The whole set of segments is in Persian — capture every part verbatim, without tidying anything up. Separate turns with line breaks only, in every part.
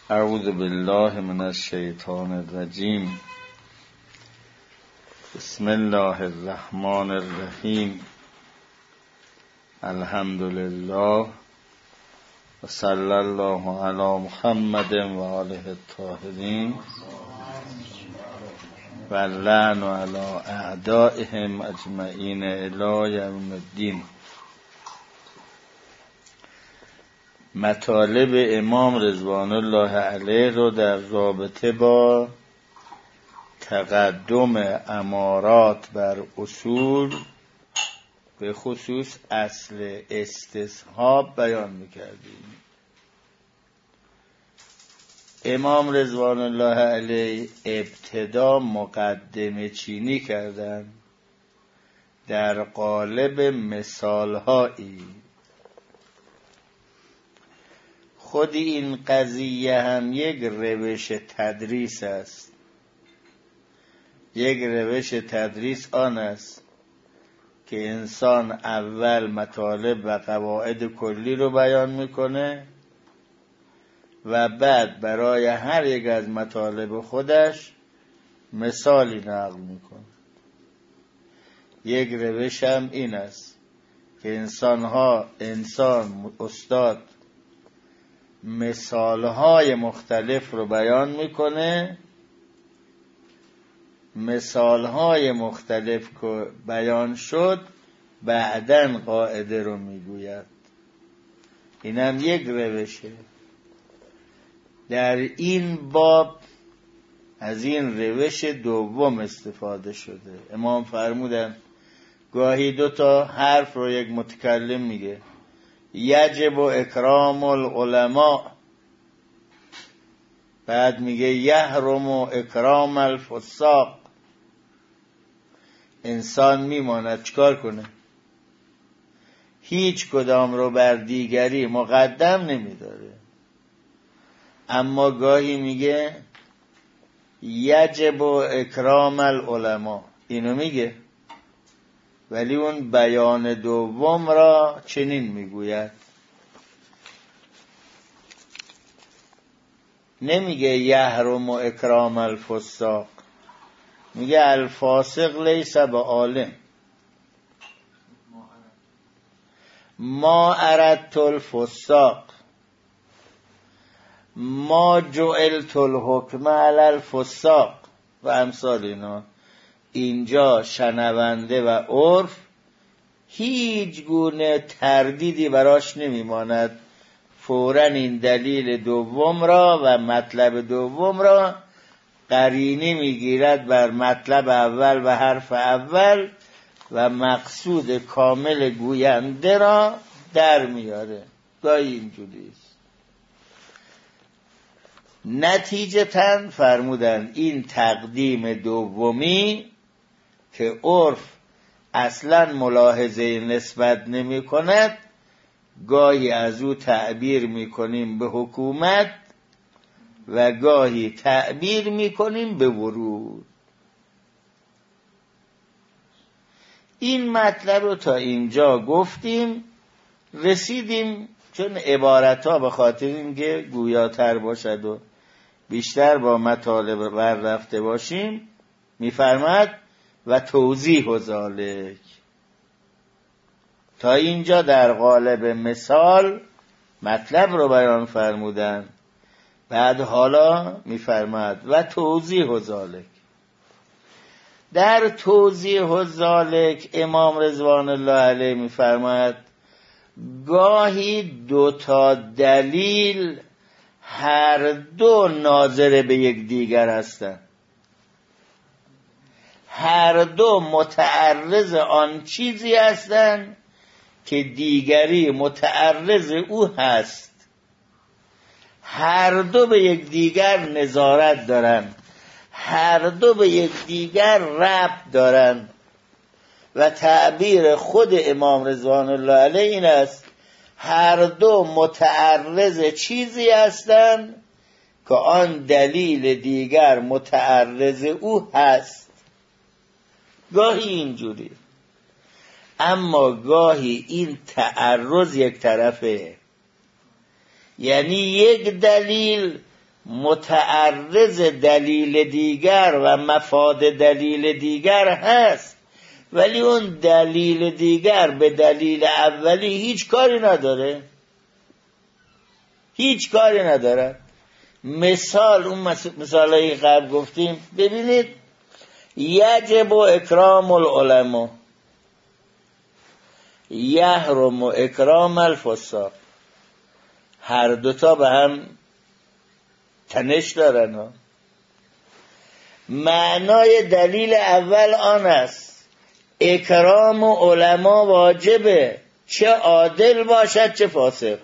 اعوذ بالله من الشیطان الرجیم. بسم الله الرحمن الرحیم. الحمد لله و صلی الله علی محمد و آله الطاهرین و لعن علی اعدائهم اجمعین الی یوم الدین. مطالب امام رضوان الله علیه رو در رابطه با تقدم امارات بر اصول، به خصوص اصل استصحاب بیان میکردیم. امام رضوان الله علیه ابتدا مقدمه چینی کردن در قالب مثالهایی. خود این قضیه هم یک روش تدریس است. یک روش تدریس آن است که انسان اول مطالب و قواعد کلی رو بیان میکنه و بعد برای هر یک از مطالب خودش مثالی نقل میکنه. یک روش هم این است که انسان ها انسان استاد مثالهای مختلف رو بیان میکنه. مثالهای مختلف که بیان شد بعداً قاعده رو میگوید. اینم یک روشه. در این باب از این روش دوم استفاده شده. امام فرمودن گاهی دو تا حرف رو یک متکلم میگه، یجب اکرام العلماء، بعد میگه یحرم اکرام الفساق. انسان میماند چیکار کنه؟ هیچ کدام رو بر دیگری مقدم نمیداره. اما گاهی میگه یجب اکرام العلماء، اینو میگه، ولی اون بیان دوم را چنین میگوید، نمیگه یحرم اکرام الفساق، میگه الفاسق لیس بعالم، ما اردت الفساق، ما جعلت الحکم علی الفساق و امثال اینا. اینجا شنونده و عرف هیچ گونه تردیدی براش نمیماند، فوراً این دلیل دوم را و مطلب دوم را قرینه میگیرد بر مطلب اول و حرف اول و مقصود کامل گوینده را در میاره. گاهی اینجوریست. نتیجتاً فرمودن این تقدیم دومی که عرف اصلاً ملاحظه نسبت نمی کند، گاهی از او تعبیر می کنیم به حکومت و گاهی تعبیر می کنیم به ورود. این مطلب رو تا اینجا گفتیم. رسیدیم، چون عبارت ها به خاطر اینکه گویاتر باشد و بیشتر با مطالب بر رفته باشیم، میفرماد و توضیح ذالک. تا اینجا در قالب مثال مطلب رو بیان فرمودن، بعد حالا میفرماد و توضیح ذالک. در توضیح ذالک امام رضوان الله علیه میفرماد گاهی دو تا دلیل هر دو ناظر به یک دیگر هستند، هر دو متعرض آن چیزی هستند که دیگری متعرض او هست. هر دو به یک دیگر نظارت دارند، هر دو به یک دیگر ربط دارند و تعبیر خود امام رضوان الله علیه این است هر دو متعرض چیزی هستند که آن دلیل دیگر متعرض او هست. گاهی اینجوری، اما گاهی این تعرض یک طرفه، یعنی یک دلیل متعرض دلیل دیگر و مفاد دلیل دیگر هست، ولی اون دلیل دیگر به دلیل اولی هیچ کاری نداره، هیچ کاری نداره. مثال اون مثالایی قبل گفتیم، ببینید یجب اکرام العلماء، یحرم اکرام الفساق، هر دوتا به هم تنش دارن ها. معنای دلیل اول آن است اکرام علما واجبه، چه عادل باشد چه فاسق.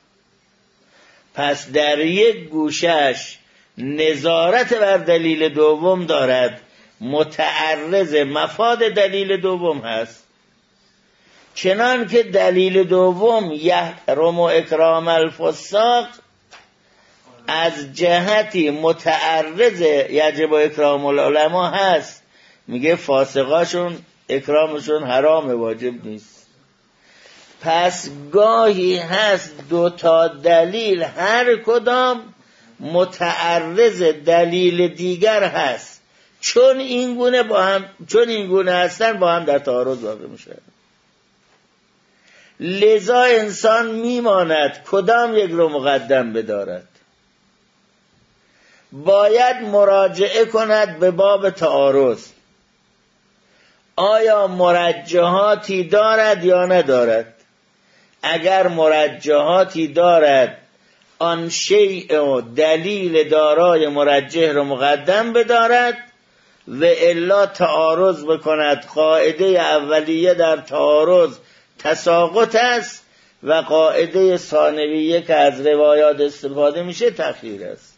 پس در یک گوشش نظارت بر دلیل دوم دارد، متعرض مفاد دلیل دوم هست، چنان که دلیل دوم یحرم اکرام الفساق از جهتی متعرض یجب اکرام العلماء هست، میگه فاسقاشون اکرامشون حرام، واجب نیست. پس گاهی هست دو تا دلیل هر کدام متعرض دلیل دیگر هست، چون این گونه با هم چون این گونه هستن با هم در تعارض واقع میشه. لذا انسان میماند کدام یک رو مقدم بدارد، باید مراجعه کند به باب تعارض، آیا مرجحاتی دارد یا ندارد. اگر مرجحاتی دارد آن شیء و دلیل دارای مرجح رو مقدم بدارد، و الا تعارض بکند. قاعده اولیه در تعارض تساقط است و قاعده ثانویه که از روایات استفاده میشه تأخیر است.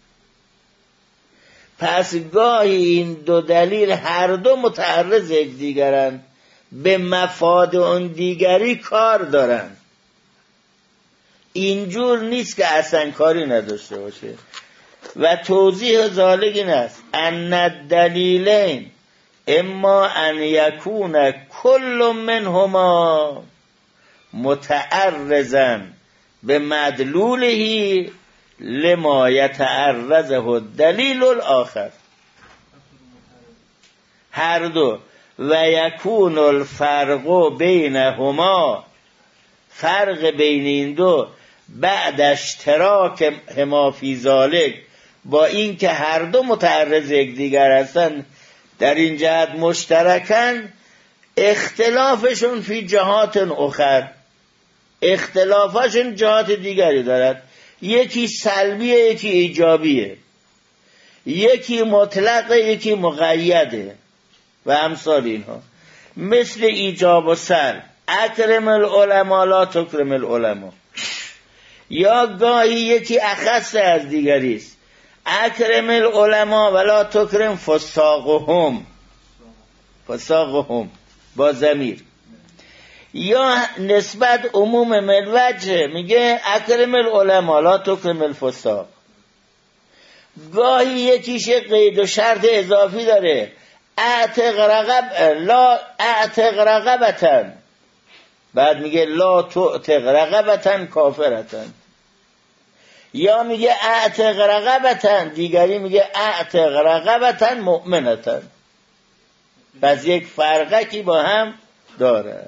پس گاهی این دو دلیل هر دو متعرض یک دیگرند، به مفاد اون دیگری کار دارن. اینجور نیست که اصلا کاری نداشته باشه. و توضیح ذالک این است ان الدلیلین اما ان یکون کل منهما متعرضا به مدلوله لما یتعرضه الدلیل الاخر، هر دو، و یکون الفرق بینهما، فرق بین این دو بعد اشتراک هما فی ذالک، با این که هر دو متعرض یک دیگر هستن در این جهت مشترکن، اختلافشون فی جهات اخر، اختلافشون جهات دیگری دارد، یکی سلبیه یکی ایجابیه، یکی مطلقه یکی مقیده و امثال اینها. مثل ایجاب و سلب، اکرم العلماء لا تکرم العلماء، یا گاهی یکی اخص از دیگری است، اکرم العلماء ولا تکرم فساقهم، فساقهم با ضمیر، یا نسبت عموم ملوجه میگه اکرم العلماء لا تکرم الفساق. گاهی یکیش قید و شرط اضافی داره، اعتق رقب لا اعتق رقبتن، بعد میگه لا تعتق رقبتن کافرتن، یا میگه اعتق رقبتن، دیگری میگه اعتق رقبتن مؤمنتن. پس یک فرقکی با هم داره.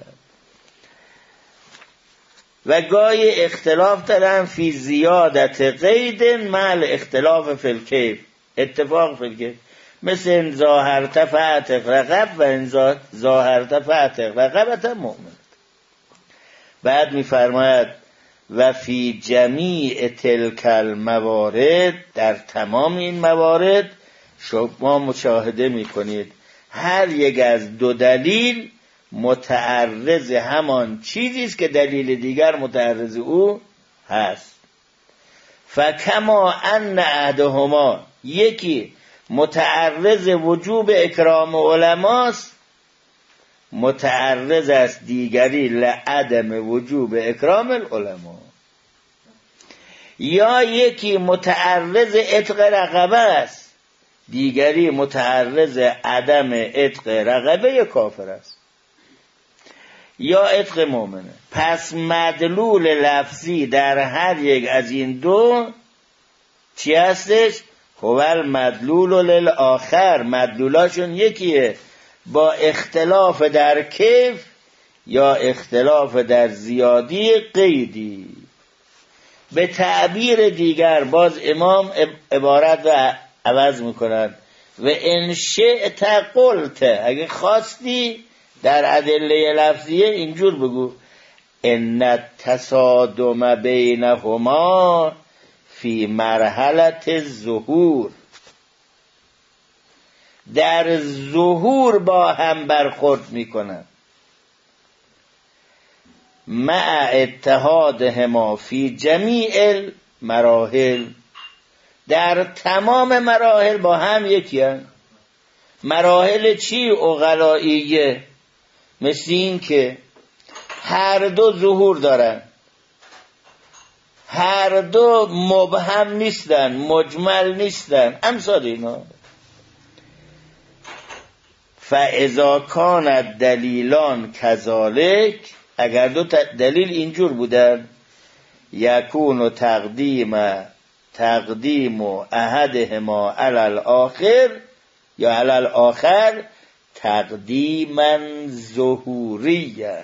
و گاهی اختلاف دارن فی زیادت قید مع اختلاف فی الکیف، اتفاق فی الکیف، مثل ان ظاهرت فاعتق رقب و ان ظاهرت فاعتق رقبتن مؤمن. بعد میفرماید و فی جمیع تلک الموارد، در تمام این موارد شما مشاهده میکنید هر یک از دو دلیل متعرض همان چیزی است که دلیل دیگر متعرض او هست. فکما ان احدهما، یکی متعرض وجوب اکرام علماست، متعرض است دیگری لعدم وجوب اکرام العلماء. یا یکی متعرض عتق رقبه است، دیگری متعرض عدم عتق رقبه کافر است یا عتق مؤمنه. پس مدلول لفظی در هر یک از این دو چی هستش؟ هو المدلول للآخر، مدلولاشون یکیه، با اختلاف در کیف یا اختلاف در زیادی قیدی. به تعبیر دیگر باز امام عبارت رو عوض میکنن و ان شئت قلت، اگه خواستی در ادله لفظیه اینجور بگو ان التصادم بینهما فی مرحلة الظهور، در ظهور با هم برخورد میکنن، مع اتحادهما فی جمیع المراحل، در تمام مراحل با هم یکی هن. مراحل چی؟ عقلائیه، مثل این که هر دو ظهور دارن، هر دو مبهم نیستن، مجمل نیستن، امثال اینا. فاذا کان الدلیلان کذالک، اگر دو دلیل اینجور بودن، یکون تقدیم تقدیم احدهما علی الاخر یا علی الاخر تقدیما ظهوریه،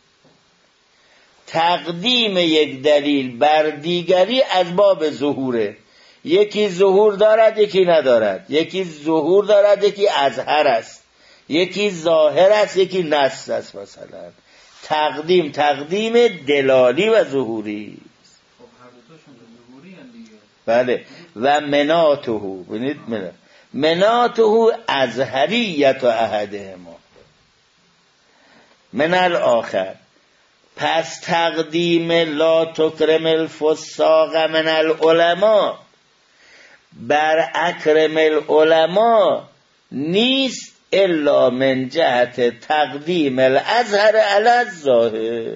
تقدیم یک دلیل بر دیگری از باب ظهوره، یکی ظهور دارد یکی ندارد، یکی ظهور دارد یکی اظهر است، یکی ظاهر است یکی نص است. مثلا تقدیم تقدیم دلالی و ظهوری.
خب هر دو تاشون ظهوری ان دیگه.
بله. و مناته، ببینید مناته اظهریت احدهما من الاخر. پس تقدیم لا تکرم الفساق من العلماء بر اکرم العلماء نیست الا من جهت تقدیم الازهر علی الظاهر.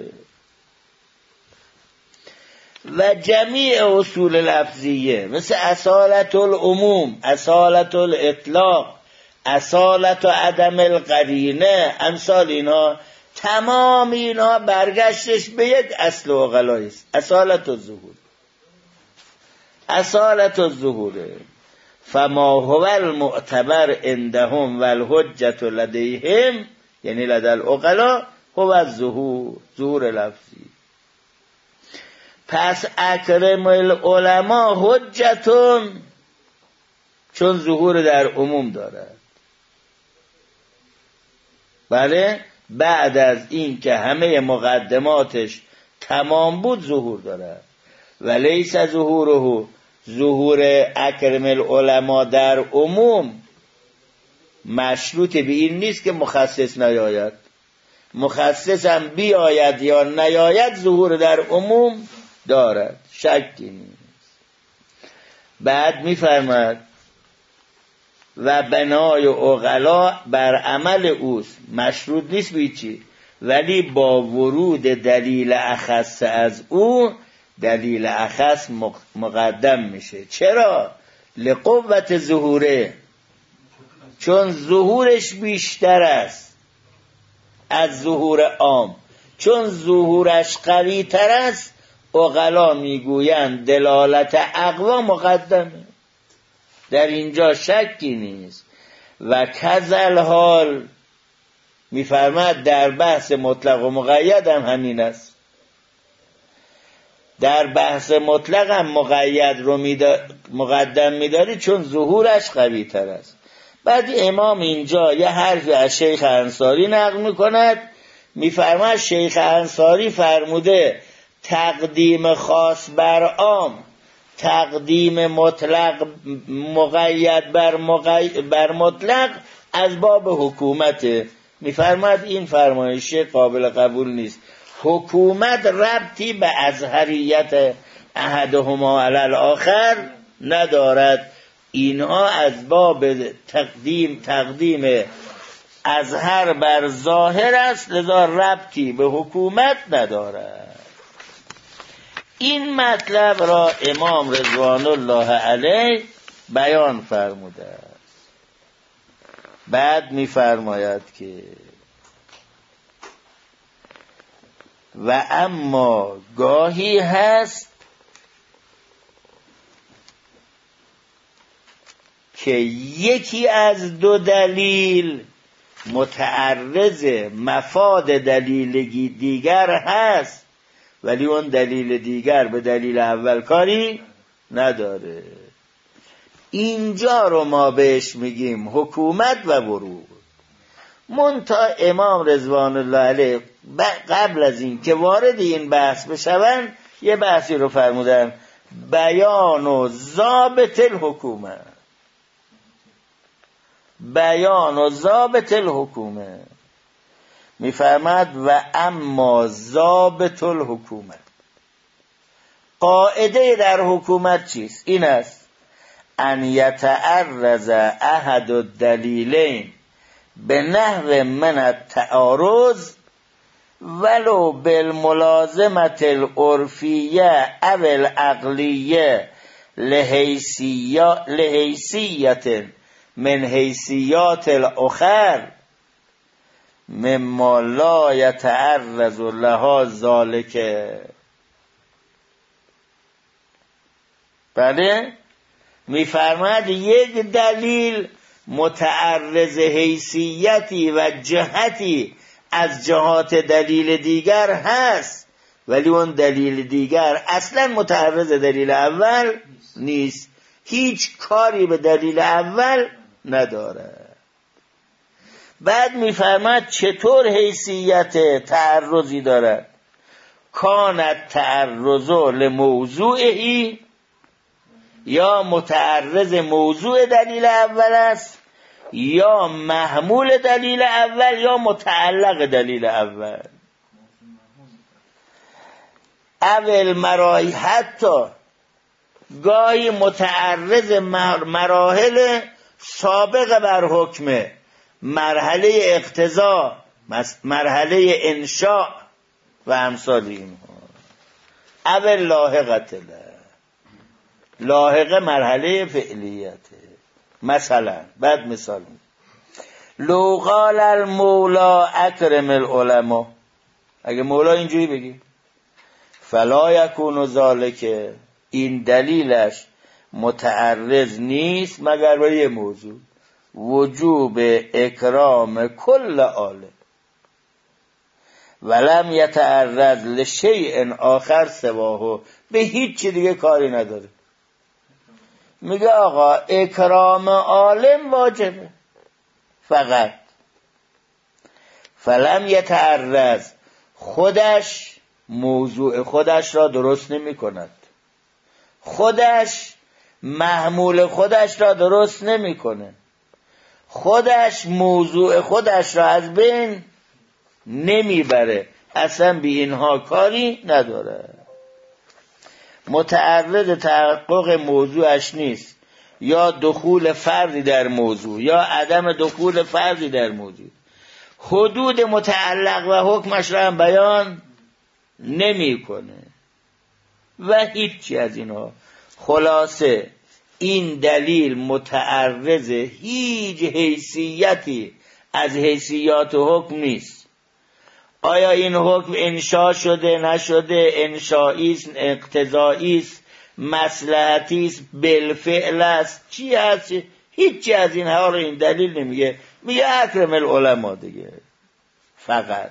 و جمیع اصول لفظیه مثل اصالت العموم، اصالت الاطلاق، اصالت و عدم القرینه، امثال اینا، تمام اینا برگشتش به یک اصل عقلایی است، اصالت الظهور، اصالت الظهوره. فما هو المعتبر عندهم والحجة لديهم، یعنی لدى العقلاء، هو الظهور، ظهور لفظی. پس اکرم العلماء حجتون، چون ظهور در عموم دارد. بله، بعد از این که همه مقدماتش تمام بود ظهور دارد. ولیس ظهوره، ظهور اکرم العلماء در عموم مشروط به این نیست که مخصص نیاید، مخصص هم بیاید یا نیاید ظهور در عموم دارد، شکی نیست. بعد میفرماد و بنای عقلا بر عمل اوست، مشروط نیست به چی، ولی با ورود دلیل اخص از او، دلیل اخص مقدم میشه. چرا؟ لقوت ظهوره، چون ظهورش بیشتر است از ظهور عام، چون ظهورش قوی تر است. عقلا میگویند دلالت اقوا مقدمه، در اینجا شکی نیست. و کذل حال میفرماد در بحث مطلق و مقید هم همین است. در بحث مطلق هم مقید رو میدا... مقدم میداری چون ظهورش قوی تر است. بعد امام اینجا یه حرفی از شیخ انصاری نقل میکند، میفرماد شیخ انصاری فرموده تقدیم خاص بر عام، تقدیم مطلق مقید بر, مقید بر مطلق از باب حکومته. میفرماد این فرمایش قابل قبول نیست، حکومت ربطی به ازهریت احدهما علی الاخر ندارد، اینها از باب تقدیم تقدیم ازهر بر ظاهر است، لذا ربطی به حکومت ندارد. این مطلب را امام رضوان الله علیه بیان فرموده است. بعد می‌فرماید که و اما گاهی هست که یکی از دو دلیل متعرض مفاد دلیل دیگر هست، ولی اون دلیل دیگر به دلیل اول کاری نداره. اینجا رو ما بهش میگیم حکومت و ورود. منتها امام رضوان الله علیه قبل از این که وارد این بحث بشوند یه بحثی رو فرمودن، بیان و ضابط الحکومه، بیان و ضابط الحکومه. میفرماد و اما ضابط الحکومت، قاعده در حکومت چیست؟ این است ان یتعرض احد الدلیلین به نحو من التعارض ولو بالملازمت العرفیه او العقلیه لحیثیت من حیثیات الاخر مما لا یتعرض لها ذالک. بله، میفرماد یک دلیل متعرض حیثیتی و جهتی از جهات دلیل دیگر هست، ولی اون دلیل دیگر اصلا متعرض دلیل اول نیست، هیچ کاری به دلیل اول نداره. بعد میفرماد چطور حیثیت تعرضی دارد؟ کانت تعرض لموضوعی، یا متعرض موضوع دلیل اول است، یا محمول دلیل اول، یا متعلق دلیل اول. اول مراحل، حتی گاهی متعرض مراحل سابق بر حکمه، مرحله اقتضا، مرحله انشاء و امثال اینها. اول لاحقت له، لاحقه مرحله فعلیته. مثلا بعد مثال لو قال المولا اکرم العلماء، اگه مولا اینجوری بگی فلا یکون ذالک، این دلیلش متعرض نیست مگر به یه موضوع، وجوب اکرام کل عالم ولم یتعرض لشیء آخر سواه، به هیچ چی دیگه کاری نداره. میگه آقا اکرام عالم واجبه فقط، فلم یتعرض، خودش موضوع خودش را درست نمی کند، خودش محمول خودش را درست نمی کنه، خودش موضوع خودش را از بین نمی بره، اصلا بی اینها کاری نداره. متعرض تحقق موضوعش نیست، یا دخول فردی در موضوع یا عدم دخول فردی در موضوع، حدود متعلق و حکمش را هم بیان نمی کنه و هیچی از اینها. خلاصه این دلیل متعرض هیچ حیثیتی از حیثیات حکم نیست. آیا این حکم انشاء شده نشده، انشائیست، اقتضاییست، مصلحتیست، بالفعل است، چی هست؟ هیچی از اینها رو این دلیل نمیگه، میگه اکرم العلماء دیگه فقط.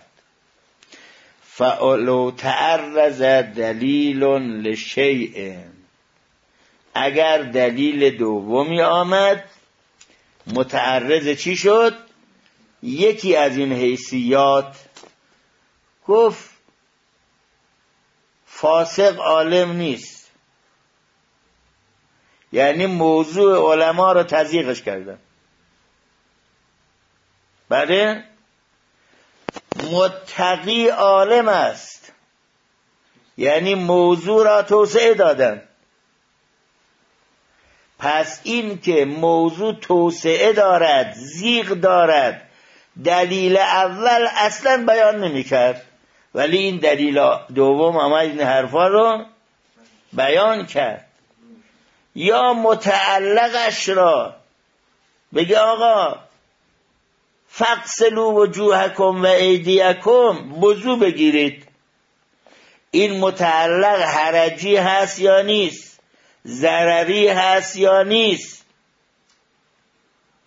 فلو تعرض دلیل لشیء، اگر دلیل دومی آمد متعرض چی شد؟ یکی از این حیثیات. گفت فاسق عالم نیست، یعنی موضوع علما رو تضییقش کردن. بله، متقی عالم است، یعنی موضوع را توسعه دادن. پس این که موضوع توسعه دارد، زیغ دارد، دلیل اول اصلا بیان نمی کرد، ولی این دلیل دوم آمد این حرفا رو بیان کرد. یا متعلقش را بگه آقا فغسلوا وجوهکم و ایدیکم، وضو بگیرید، این متعلق حرجی هست یا نیست، ضرری هست یا نیست.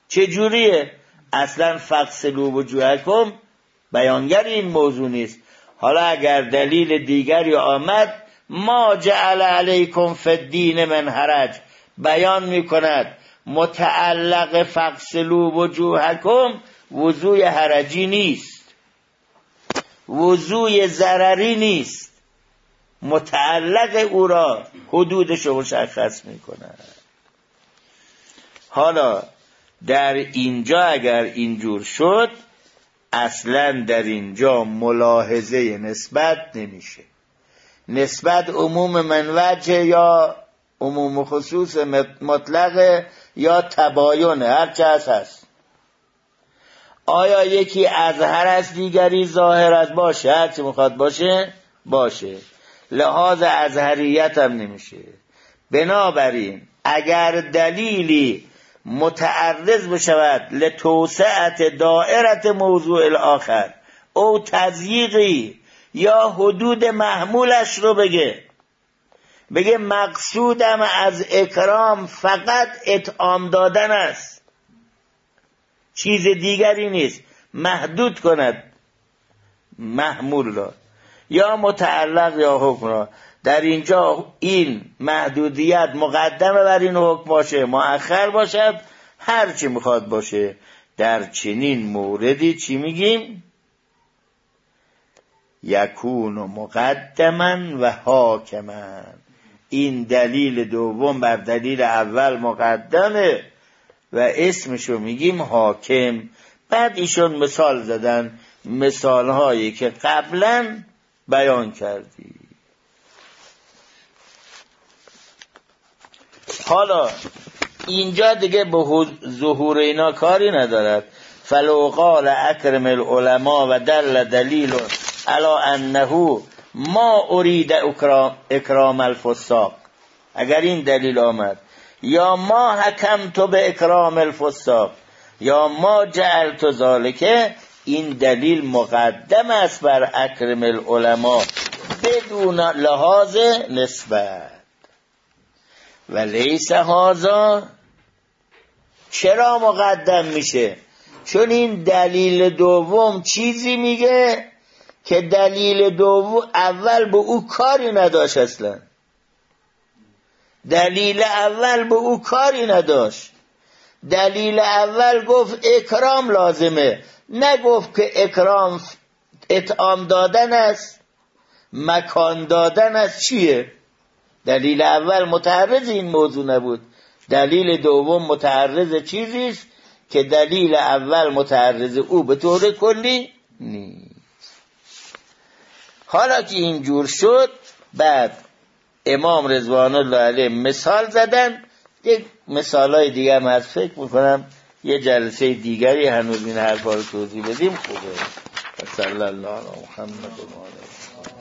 چجوریه؟ اصلا فقسلوا وجوهکم بیانگر این موضوع نیست. حالا اگر دلیل دیگری آمد، ما جعل علیکم فی الدین من حرج بیان میکند متعلق فقسلوا وجوهکم وضوع حرجی نیست، وضوع ضرری نیست، متعلق او را حدودش رو مشخص میکند. حالا در اینجا اگر اینجور شد، اصلا در اینجا ملاحظه نسبت نمیشه. نسبت عموم من وجه یا عموم خصوص مطلق یا تباین، هر چه هست. آیا یکی اظهر از دیگری ظاهر از باشه، هر چی میخواد باشه باشه، لحاظ اظهریت هم نمیشه. بنابراین اگر دلیلی متعرض بشود لتوسعت دائرت موضوع الاخر او تضییقی یا حدود محمولش رو بگه، بگه مقصودم از اکرام فقط اطعام دادن است، چیز دیگری نیست، محدود کند محمول را یا متعلق یا حکم را، در اینجا این محدودیت مقدمه بر این حکم باشه، مؤخر باشد، هر چی میخواد باشه. در چنین موردی چی میگیم؟ یکون مقدما و حاکما. این دلیل دوم بر دلیل اول مقدمه و اسمشو میگیم حاکم. بعد ایشون مثال زدن، مثال هایی که قبلا بیان کردی. حالا اینجا دیگه به ظهور اینا کاری ندارد. فلو قال اکرم العلماء و دل دلیل علی انه ما ارید اکرام, اکرام الفساق، اگر این دلیل آمد، یا ما حکمت به اکرام الفساق یا ما جعلت ذالک، این دلیل مقدم است بر اکرم العلماء بدون لحاظ نسبت. و لیس هذا، چرا مقدم میشه؟ چون این دلیل دوم چیزی میگه که دلیل دوم اول به او کاری نداشت. اصلا دلیل اول به او کاری نداشت. دلیل اول گفت اکرام لازمه، نگفت که اکرام اطعام دادن است، مکان دادن است. چیه؟ دلیل اول متعرض این موضوع نبود، دلیل دوم متعرض چیزیست که دلیل اول متعرض او به طور کلی نیست. حالا که اینجور شد، بعد امام رضوان الله علیه مثال زدن. یک مثالای دیگه هم از فکر میکنم یه جلسه دیگری هنوز این حرفا رو توضیح بدیم. خوبه. صلی الله علی محمد و آله